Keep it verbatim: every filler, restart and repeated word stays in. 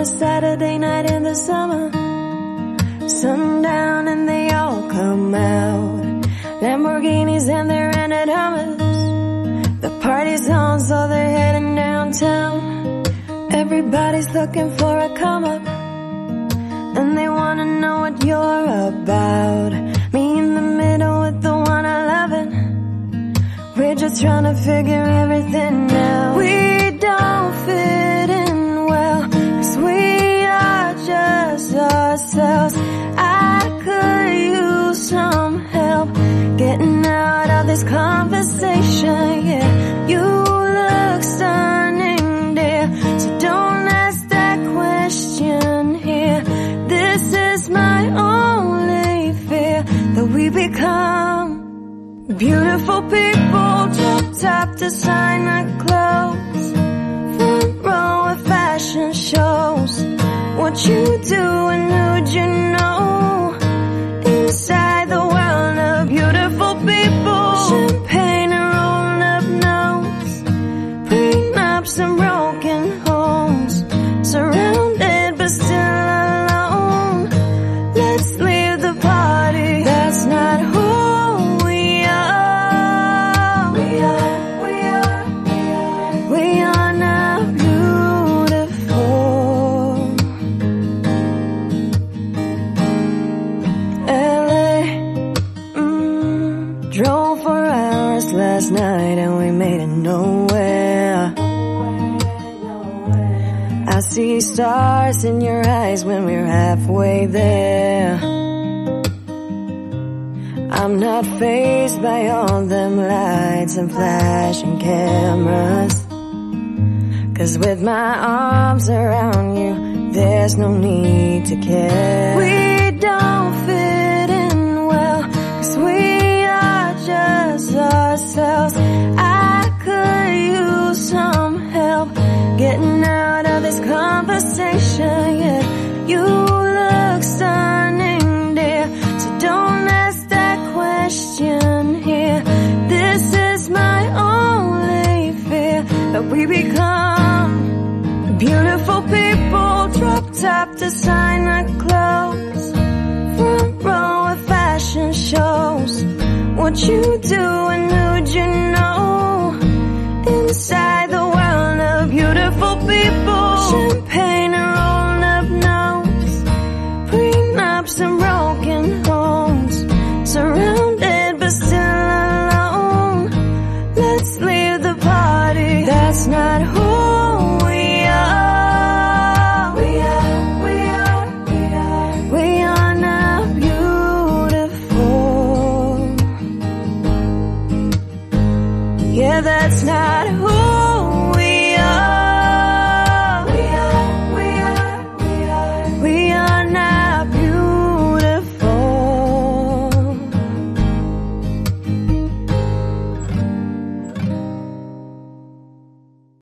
a Saturday night in the summer. Sundown and they all come out. Lamborghinis and their rented Hummers. The party's on, so they're heading downtown. Everybody's looking for a come up, and they wanna know what you're about. Me in the middle with the one I lovin'. We're just trying to figure everything out. We don't fit in well, 'cause we are just ourselves. I could use some help getting out of this conversation, yeah. You look stunning, dear, so don't ask that question here. This is my only fear, that we become beautiful people, drop top designer clothes, front row of fashion shows. What you do and who'd you know? Inside the world of beautiful people, champagne and rolled up nose, prenups and broken homes, surrounded but still alone. Let's leave the party, that's not who we are. We are, we are, we are, we are not beautiful. L A, mm, drove for hours last night and we made it nowhere. I see stars in your eyes when we're halfway there. I'm not fazed by all them lights and flashing cameras, 'cause with my arms around you, there's no need to care. We don't fit in well, 'cause we are just ourselves. I could use some help getting out of this conversation, yeah. You look stunning, dear, so don't ask that question here. This is my only fear, that we become beautiful people, drop top designer clothes, front row of fashion shows. What you do and who'd you know? Inside the world of beautiful people, champagne and rolled up nose, prenups and broken homes, surrounded but still alone. Let's leave the party, that's not who we are. We are, we are, we are, we are not beautiful. Yeah, that's not